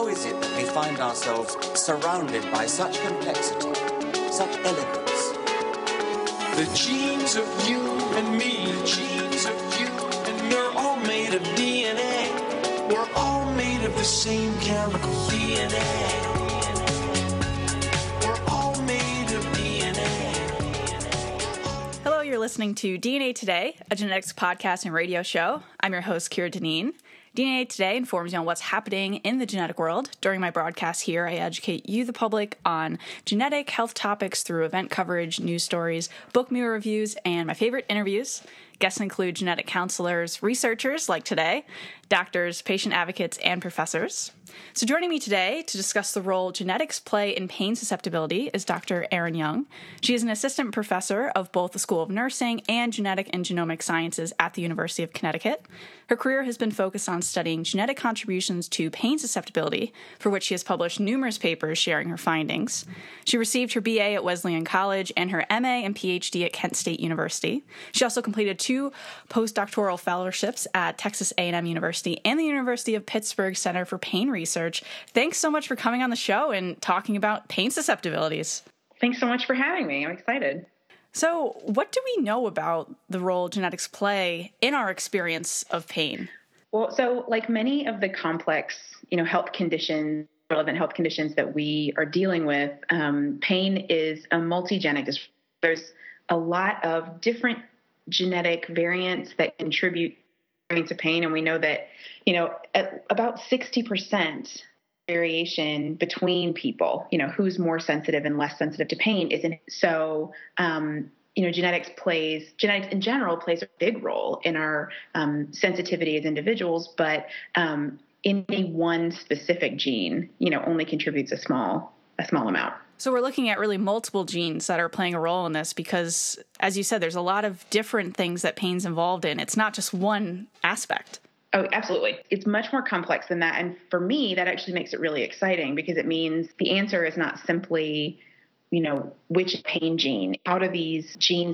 is it that we find ourselves surrounded by such complexity, such elegance? The genes of you and me, the genes of you and me, we're all made of DNA. We're all made of the same chemical DNA. We're all made of DNA. Hello, you're listening to DNA Today, a genetics podcast and radio show. I'm your host, Kira Deneen. DNA Today informs you on what's happening in the genetic world. During my broadcast here, I educate you, the public, on genetic health topics through event coverage, news stories, book me reviews, and my favorite interviews. Guests include genetic counselors, researchers like today, doctors, patient advocates, and professors. So joining me today to discuss the role genetics play in pain susceptibility is Dr. Erin Young. She is an assistant professor of both the School of Nursing and Genetic and Genomic Sciences at the University of Connecticut. Her career has been focused on studying genetic contributions to pain susceptibility, for which she has published numerous papers sharing her findings. She received her BA at Wesleyan College and her MA and PhD at Kent State University. She also completed 2 postdoctoral fellowships at Texas A&M University and the University of Pittsburgh Center for Pain Research. Thanks so much for coming on the show and talking about pain susceptibilities. Thanks so much for having me. I'm excited. So what do we know about the role genetics play in our experience of pain? Well, so like many of the complex, health conditions, relevant health conditions that we are dealing with, pain is a multigenic disorder. There's a lot of different genetic variants that contribute to pain. And we know that, at about 60% variation between people, who's more sensitive and less sensitive to pain isn't. So, genetics in general plays a big role in our sensitivity as individuals, but any one specific gene, only contributes a small amount. So we're looking at really multiple genes that are playing a role in this because, as you said, there's a lot of different things that pain's involved in. It's not just one aspect. Oh, absolutely. It's much more complex than that. And for me, that actually makes it really exciting because it means the answer is not simply, which pain gene. How do these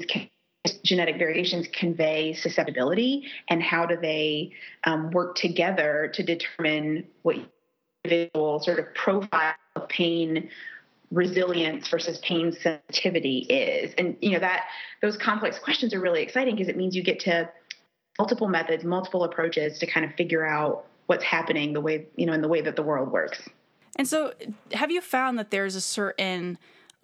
genetic variations convey susceptibility, and how do they work together to determine what individual sort of profile of pain resilience versus pain sensitivity is. And, those complex questions are really exciting because it means you get to multiple methods, multiple approaches to kind of figure out what's happening the way, in the way that the world works. And so have you found that there's a certain,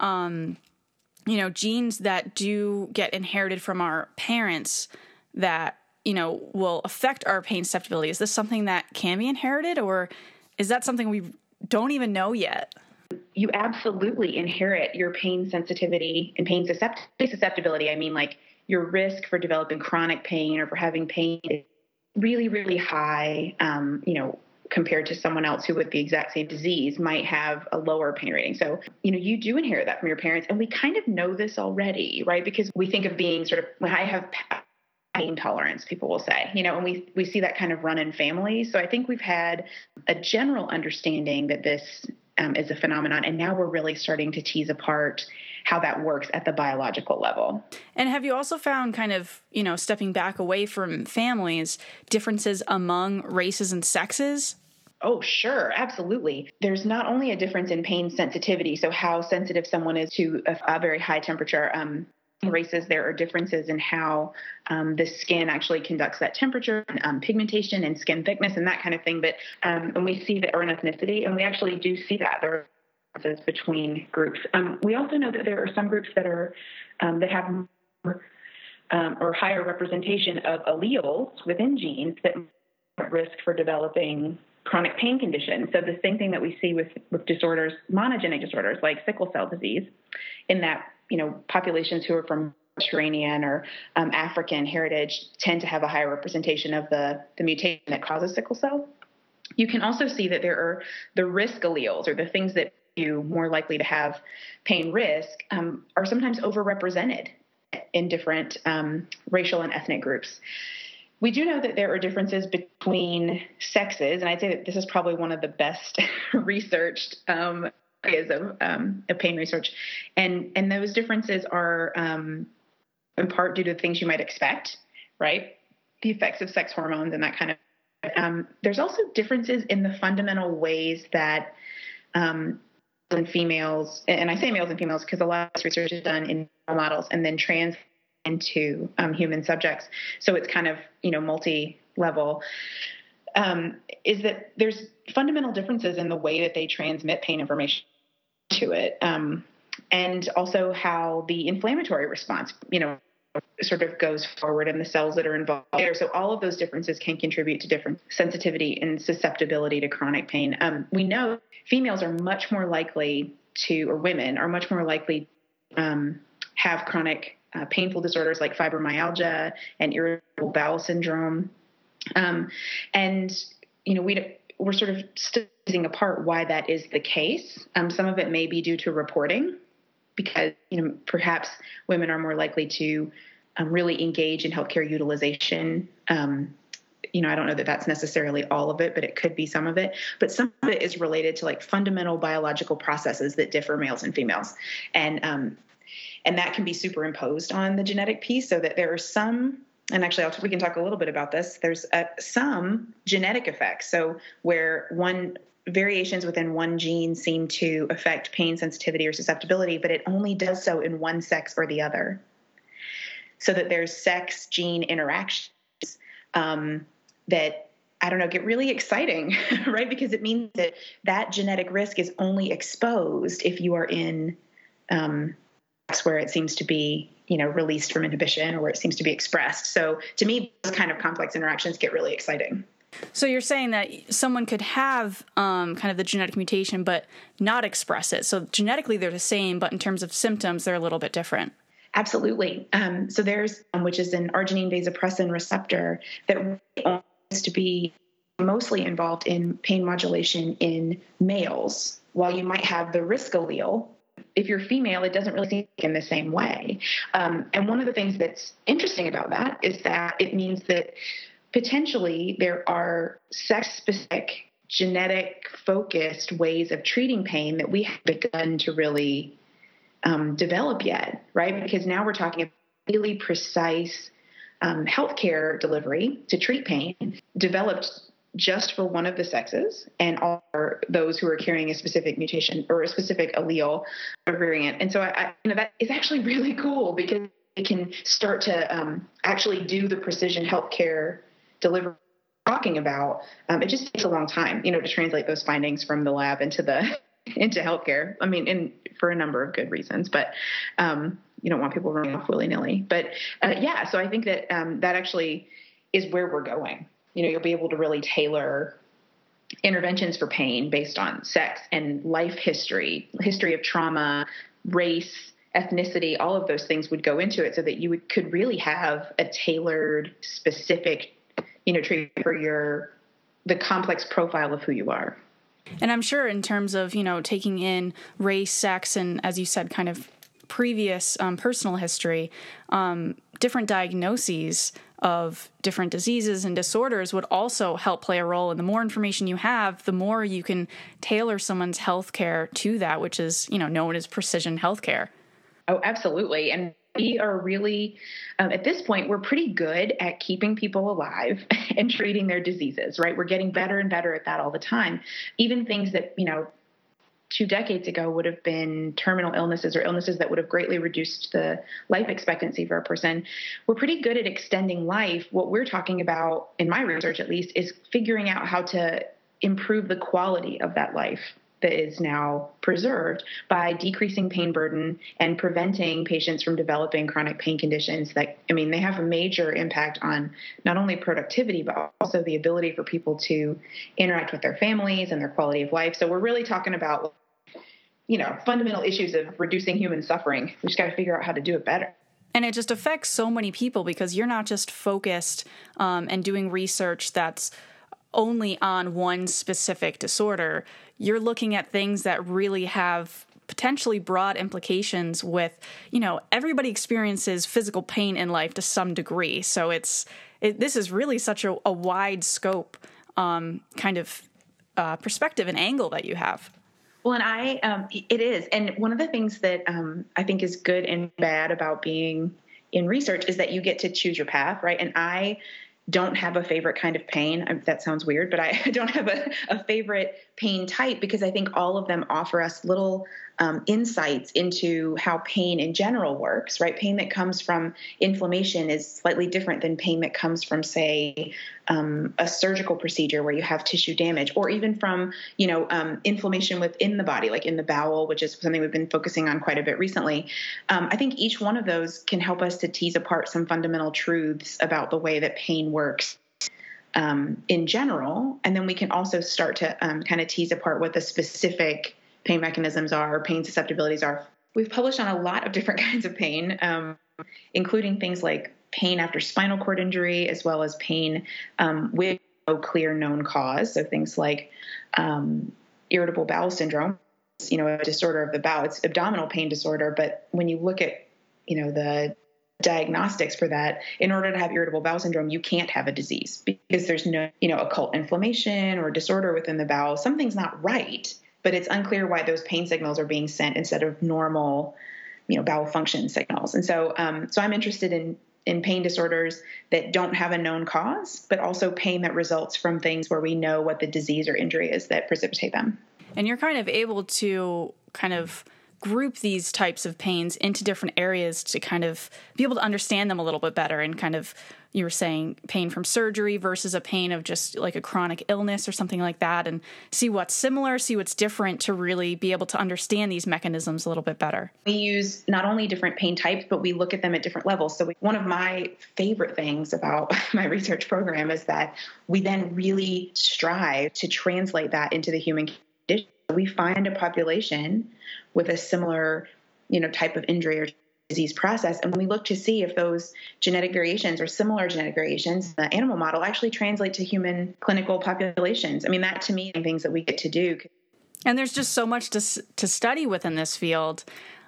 genes that do get inherited from our parents that, will affect our pain susceptibility? Is this something that can be inherited, or is that something we don't even know yet? You absolutely inherit your pain sensitivity and pain susceptibility. I mean, like your risk for developing chronic pain or for having pain is really, really high, compared to someone else who with the exact same disease might have a lower pain rating. So, you do inherit that from your parents. And we kind of know this already, right? Because we think of being sort of, when I have pain tolerance, people will say, and we see that kind of run in families. So I think we've had a general understanding that this is a phenomenon. And now we're really starting to tease apart how that works at the biological level. And have you also found kind of, stepping back away from families, differences among races and sexes? Oh, sure. Absolutely. There's not only a difference in pain sensitivity, so how sensitive someone is to a very high temperature. Races, there are differences in how the skin actually conducts that temperature, and pigmentation and skin thickness and that kind of thing. But and we see that, or in ethnicity, and we actually do see that there are differences between groups. We also know that there are some groups that are that have more, or higher representation of alleles within genes that are at risk for developing chronic pain conditions. So the same thing that we see with disorders, monogenic disorders like sickle cell disease, in that populations who are from Mediterranean or African heritage tend to have a higher representation of the mutation that causes sickle cell. You can also see that there are the risk alleles, or the things that you more likely to have pain risk, are sometimes overrepresented in different racial and ethnic groups. We do know that there are differences between sexes, and I'd say that this is probably one of the best researched areas of pain research. And those differences are in part due to things you might expect, right? The effects of sex hormones and that kind of but there's also differences in the fundamental ways that and females, and I say males and females because a lot of this research is done in models and then translated into human subjects. So it's kind of, multi-level, is that there's fundamental differences in the way that they transmit pain information to it. And also how the inflammatory response, sort of goes forward in the cells that are involved there. So all of those differences can contribute to different sensitivity and susceptibility to chronic pain. We know females are much more likely to, or women are much more likely have chronic painful disorders like fibromyalgia and irritable bowel syndrome. We're sort of teasing apart why that is the case. Some of it may be due to reporting, because, perhaps women are more likely to really engage in healthcare utilization. I don't know that that's necessarily all of it, but it could be some of it. But some of it is related to like fundamental biological processes that differ males and females. And that can be superimposed on the genetic piece, so that there are some, and actually we can talk a little bit about this. There's some genetic effects. So where variations within one gene seem to affect pain sensitivity or susceptibility, but it only does so in one sex or the other. So that there's sex gene interactions that, get really exciting, right? Because it means that genetic risk is only exposed if you are in where it seems to be, released from inhibition, or where it seems to be expressed. So to me, those kind of complex interactions get really exciting. So you're saying that someone could have kind of the genetic mutation but not express it. So genetically they're the same, but in terms of symptoms, they're a little bit different. Absolutely. So there's, which is an arginine vasopressin receptor that seems to be mostly involved in pain modulation in males, while you might have the risk allele. If you're female, it doesn't really seem in the same way. And one of the things that's interesting about that is that it means that potentially there are sex-specific, genetic-focused ways of treating pain that we haven't begun to really develop yet, right? Because now we're talking about really precise healthcare delivery to treat pain, developed just for one of the sexes, and all those who are carrying a specific mutation or a specific allele or variant. And so that is actually really cool, because it can start to actually do the precision healthcare delivery talking about. It just takes a long time, to translate those findings from the lab into healthcare. I mean, for a number of good reasons, but you don't want people running off willy-nilly. But so I think that that actually is where we're going. You'll be able to really tailor interventions for pain based on sex and life history of trauma, race, ethnicity. All of those things would go into it, so that you could really have a tailored, specific, treatment for the complex profile of who you are. And I'm sure in terms of, taking in race, sex, and as you said, kind of previous personal history, different diagnoses of different diseases and disorders would also help play a role. And the more information you have, the more you can tailor someone's healthcare to that, which is, known as precision healthcare. Oh, absolutely. And we are really, at this point, we're pretty good at keeping people alive and treating their diseases, right? We're getting better and better at that all the time. Even things that, 2 decades ago would have been terminal illnesses or illnesses that would have greatly reduced the life expectancy for a person. We're pretty good at extending life. What we're talking about, in my research at least, is figuring out how to improve the quality of that life that is now preserved by decreasing pain burden and preventing patients from developing chronic pain conditions that, they have a major impact on not only productivity, but also the ability for people to interact with their families and their quality of life. So we're really talking about, fundamental issues of reducing human suffering. We just got to figure out how to do it better. And it just affects so many people, because you're not just focused and doing research that's only on one specific disorder. You're looking at things that really have potentially broad implications with, everybody experiences physical pain in life to some degree. So this is really such a wide scope kind of perspective and angle that you have. Well, and it is. And one of the things that I think is good and bad about being in research is that you get to choose your path, right? And I don't have a favorite kind of pain. That sounds weird, but I don't have a favorite pain type, because I think all of them offer us little insights into how pain in general works, right? Pain that comes from inflammation is slightly different than pain that comes from, say, a surgical procedure where you have tissue damage, or even from, inflammation within the body, like in the bowel, which is something we've been focusing on quite a bit recently. I think each one of those can help us to tease apart some fundamental truths about the way that pain works in general. And then we can also start to kind of tease apart what the specific pain mechanisms are, pain susceptibilities are. We've published on a lot of different kinds of pain, including things like pain after spinal cord injury, as well as pain with no clear known cause. So things like irritable bowel syndrome, a disorder of the bowel. It's abdominal pain disorder, but when you look at, the diagnostics for that, in order to have irritable bowel syndrome, you can't have a disease because there's no, occult inflammation or disorder within the bowel. Something's not right, but it's unclear why those pain signals are being sent instead of normal, bowel function signals. And so, I'm interested in pain disorders that don't have a known cause, but also pain that results from things where we know what the disease or injury is that precipitate them. And you're kind of able to kind of group these types of pains into different areas to kind of be able to understand them a little bit better, and kind of, you were saying pain from surgery versus a pain of just like a chronic illness or something like that, and see what's similar, see what's different, to really be able to understand these mechanisms a little bit better. We use not only different pain types, but we look at them at different levels. So one of my favorite things about my research program is that we then really strive to translate that into the human condition. We find a population with a similar, type of injury or disease process, and we look to see if those genetic variations or similar genetic variations in the animal model actually translate to human clinical populations. I mean, that to me are things that we get to do. And there's just so much to study within this field.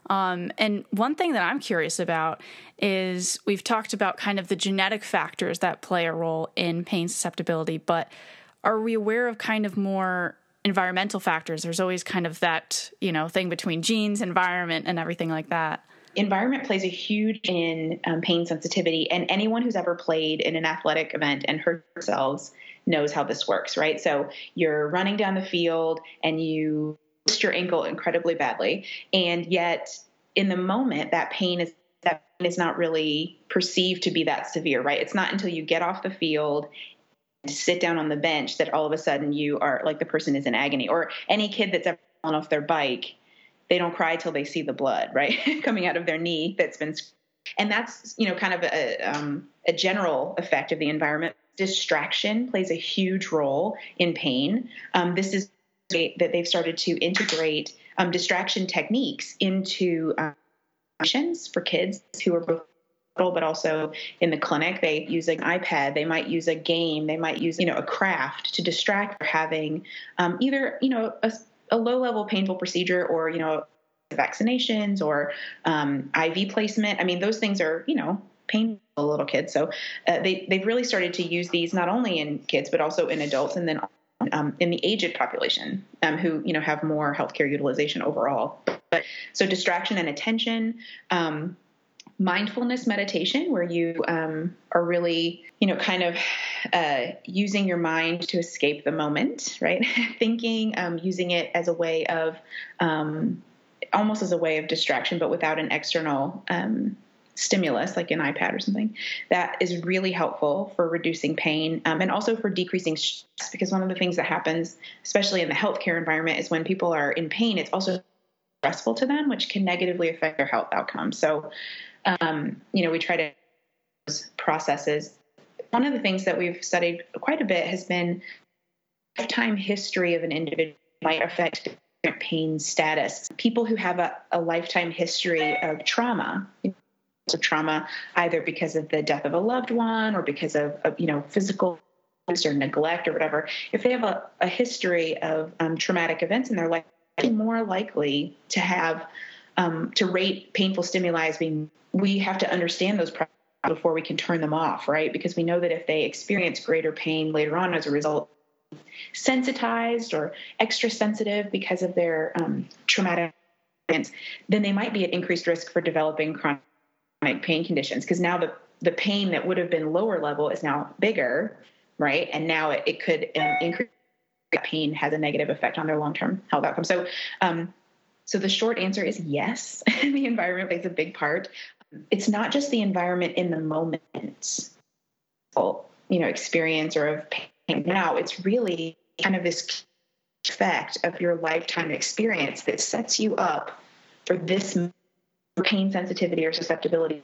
And one thing that I'm curious about is we've talked about kind of the genetic factors that play a role in pain susceptibility, but are we aware of kind of more environmental factors? There's always kind of that, thing between genes, environment, and everything like that. Environment plays a huge in pain sensitivity, and anyone who's ever played in an athletic event and hurt themselves knows how this works, right? So you're running down the field and you twist your ankle incredibly badly, and yet in the moment that pain is not really perceived to be that severe, right? It's not until you get off the field, sit down on the bench, that all of a sudden you are like the person is in agony. Or any kid that's ever fallen off their bike, they don't cry till they see the blood, right, coming out of their knee that's been, and that's, kind of a general effect of the environment. Distraction plays a huge role in pain. This is that they've started to integrate distraction techniques into for kids who are both, but also in the clinic. They use an iPad, they might use a game, they might use, a craft to distract for having either, a low-level painful procedure or, vaccinations or IV placement. I mean, those things are, painful to little kids. So they've really started to use these not only in kids, but also in adults, and then in the aged population who, have more healthcare utilization overall. But so distraction and attention, mindfulness meditation, where you are really, kind of using your mind to escape the moment, right? Thinking, using it as a way of, almost as a way of distraction, but without an external stimulus, like an iPad or something. That is really helpful for reducing pain and also for decreasing stress, because one of the things that happens, especially in the healthcare environment, is when people are in pain, it's also stressful to them, which can negatively affect their health outcomes. So, we try to those processes. One of the things that we've studied quite a bit has been lifetime history of an individual might affect different pain status. People who have a lifetime history of trauma, either because of the death of a loved one or because of physical abuse or neglect or whatever, if they have a history of traumatic events in their life, they're more likely to have to rate painful stimuli as being. We have to understand those problems before we can turn them off, right? Because we know that if they experience greater pain later on as a result, sensitized or extra sensitive because of their traumatic events, then they might be at increased risk for developing chronic pain conditions, because now the pain that would have been lower level is now bigger, right? And now it could increase. Pain has a negative effect on their long-term health outcomes. So the short answer is yes. The environment plays a big part. It's not just the environment in the moment, experience or of pain. Now it's really kind of this effect of your lifetime experience that sets you up for this pain sensitivity or susceptibility.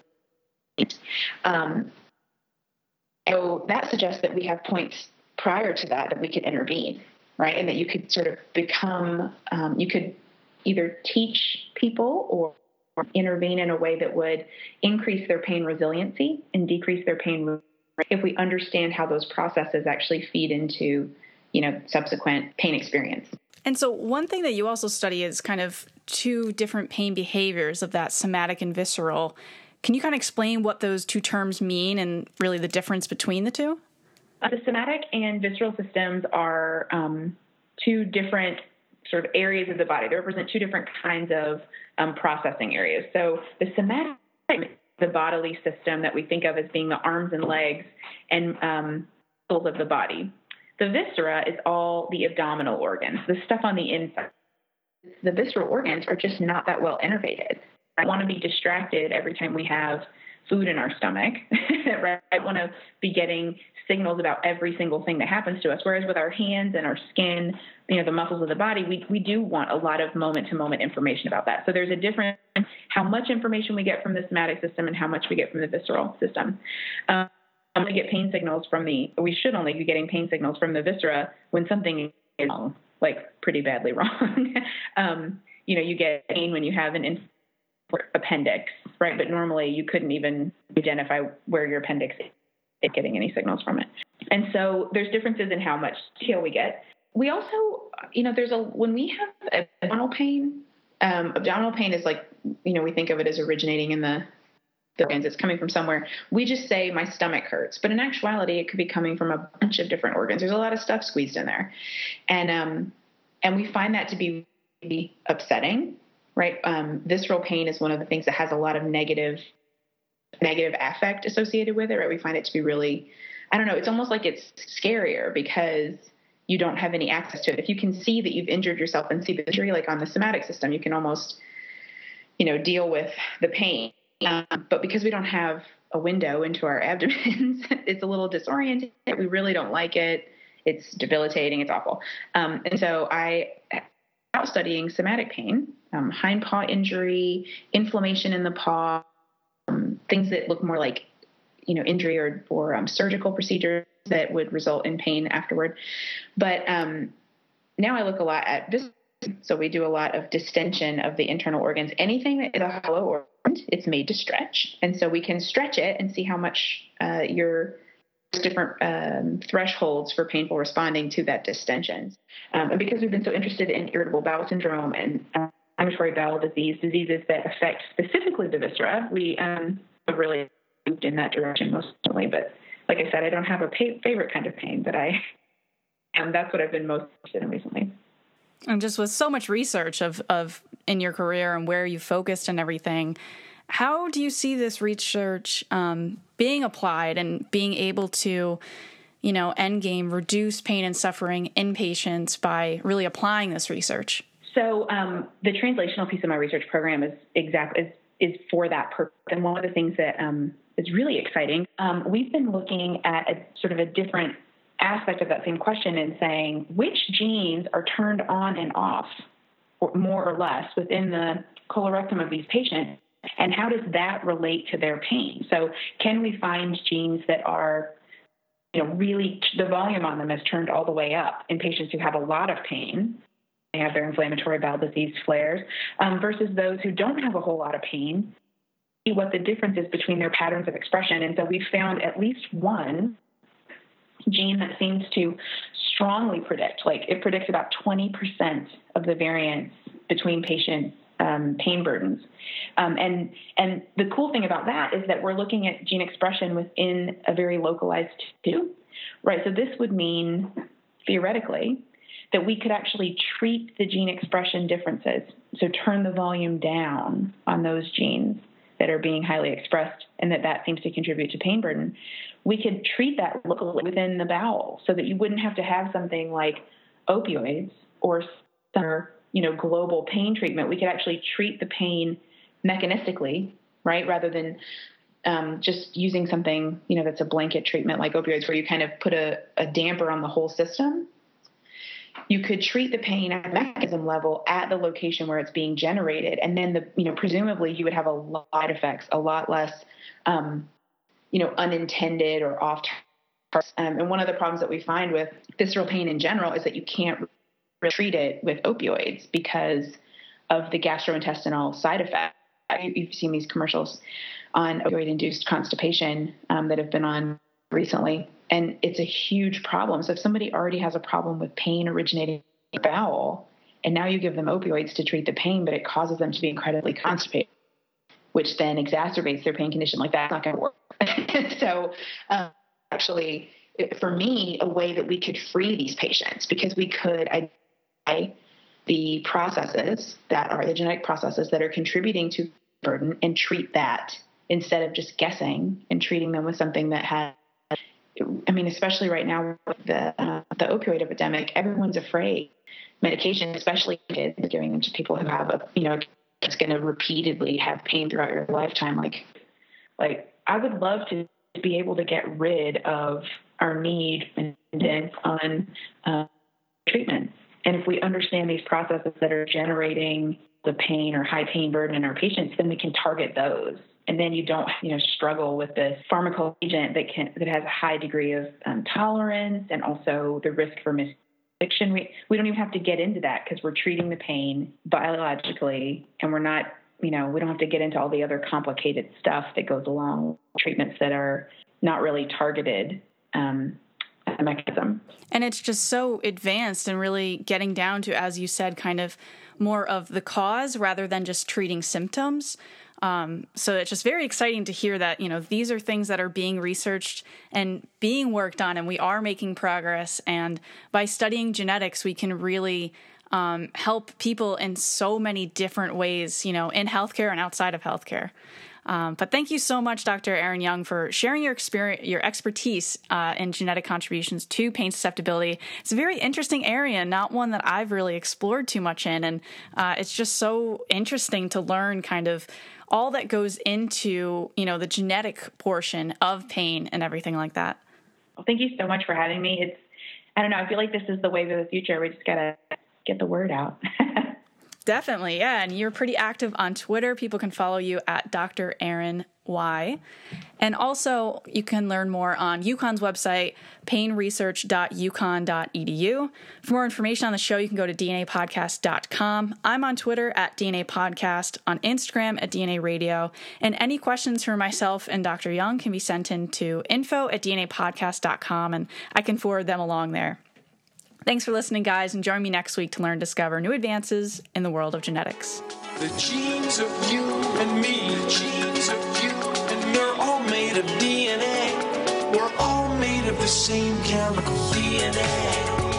So that suggests that we have points prior to that we could intervene, right? And that you could sort of become, you could either teach people or intervene in a way that would increase their pain resiliency and decrease their pain if we understand how those processes actually feed into, subsequent pain experience. And so one thing that you also study is kind of two different pain behaviors of that somatic and visceral. Can you kind of explain what those two terms mean and really the difference between the two? The somatic and visceral systems are two different sort of areas of the body. They represent two different kinds of processing areas. So the somatic, the bodily system that we think of as being the arms and legs and muscles of the body. The viscera is all the abdominal organs, the stuff on the inside. The visceral organs are just not that well innervated. I want to be distracted every time we have food in our stomach, right? I want to be getting signals about every single thing that happens to us. Whereas with our hands and our skin, the muscles of the body, we do want a lot of moment-to-moment information about that. So there's a difference in how much information we get from the somatic system and how much we get from the visceral system. We get pain signals we should only be getting pain signals from the viscera when something is wrong, like pretty badly wrong. You get pain when you have an appendix, right? But normally you couldn't even identify where your appendix is getting any signals from it. And so there's differences in how much detail we get. We also, when we have abdominal pain is like, we think of it as originating in the organs. It's coming from somewhere. We just say my stomach hurts, but in actuality, it could be coming from a bunch of different organs. There's a lot of stuff squeezed in there. And we find that to be really upsetting, right? Visceral pain is one of the things that has a lot of negative affect associated with it, right? We find it to be really, it's almost like it's scarier because you don't have any access to it. If you can see that you've injured yourself and see the injury, like on the somatic system, you can almost, deal with the pain. But because we don't have a window into our abdomens, it's a little disorienting. We really don't like it. It's debilitating. It's awful. And so I was studying somatic pain, hind paw injury, inflammation in the paw, things that look more like, injury or surgical procedures that would result in pain afterward. But now I look a lot at this. So we do a lot of distension of the internal organs. Anything that is a hollow organ, it's made to stretch. And so we can stretch it and see how much your different thresholds for painful responding to that distension. And because we've been so interested in irritable bowel syndrome and inflammatory bowel diseases that affect specifically the viscera, we have really moved in that direction most recently. But like I said, I don't have a favorite kind of pain, but that's what I've been most interested in recently. And just with so much research of in your career and where you focused and everything, how do you see this research being applied and being able to, end game, reduce pain and suffering in patients by really applying this research? So the translational piece of my research program is for that purpose. And one of the things that is really exciting, we've been looking at a different aspect of that same question and saying which genes are turned on and off, or more or less, within the colorectum of these patients, and how does that relate to their pain? So can we find genes that are, really the volume on them is turned all the way up in patients who have a lot of pain, they have their inflammatory bowel disease flares, versus those who don't have a whole lot of pain, see what the difference is between their patterns of expression. And so we've found at least one gene that seems to strongly predict, like it predicts about 20% of the variance between patient pain burdens. And the cool thing about that is that we're looking at gene expression within a very localized tissue, right? So this would mean, theoretically, that we could actually treat the gene expression differences, so turn the volume down on those genes that are being highly expressed, and that seems to contribute to pain burden, we could treat that locally within the bowel so that you wouldn't have to have something like opioids or some, global pain treatment. We could actually treat the pain mechanistically, right, rather than just using something, that's a blanket treatment like opioids where you kind of put a damper on the whole system. You could treat the pain at a mechanism level at the location where it's being generated. And then, presumably you would have a lot of side effects, a lot less, unintended or off target. And one of the problems that we find with visceral pain in general is that you can't treat it with opioids because of the gastrointestinal side effects. You've seen these commercials on opioid-induced constipation that have been on recently, and it's a huge problem. So if somebody already has a problem with pain originating in the bowel, and now you give them opioids to treat the pain, but it causes them to be incredibly constipated, which then exacerbates their pain condition, like that's not going to work. So actually, for me, a way that we could free these patients, because we could identify the processes that are the genetic processes that are contributing to burden and treat that instead of just guessing and treating them with something that has, especially right now with the opioid epidemic, everyone's afraid medication, especially kids, giving them to people who have it's going to repeatedly have pain throughout your lifetime. Like I would love to be able to get rid of our need and dependence on treatment. And if we understand these processes that are generating the pain or high pain burden in our patients, then we can target those. And then you don't, struggle with this pharmacological agent that has a high degree of tolerance and also the risk for addiction. We don't even have to get into that because we're treating the pain biologically, and we're not, we don't have to get into all the other complicated stuff that goes along with treatments that are not really targeted as a mechanism. And it's just so advanced and really getting down to, as you said, kind of more of the cause rather than just treating symptoms. So it's just very exciting to hear that, these are things that are being researched and being worked on, and we are making progress. And by studying genetics, we can really help people in so many different ways, in healthcare and outside of healthcare. But thank you so much, Dr. Erin Young, for sharing your experience, your expertise in genetic contributions to pain susceptibility. It's a very interesting area, not one that I've really explored too much in. And it's just so interesting to learn kind of all that goes into, the genetic portion of pain and everything like that. Well, thank you so much for having me. I feel like this is the wave of the future. We just got to get the word out. Definitely, yeah. And you're pretty active on Twitter. People can follow you at Dr. Erin Y. And also, you can learn more on UConn's website, painresearch.uconn.edu. For more information on the show, you can go to dnapodcast.com. I'm on Twitter at DNA Podcast, on Instagram at DNA Radio. And any questions for myself and Dr. Young can be sent in to info@dnapodcast.com, and I can forward them along there. Thanks for listening, guys, and join me next week to learn and discover new advances in the world of genetics. The genes of you and me, the genes of you, and we're all made of DNA. We're all made of the same chemical DNA.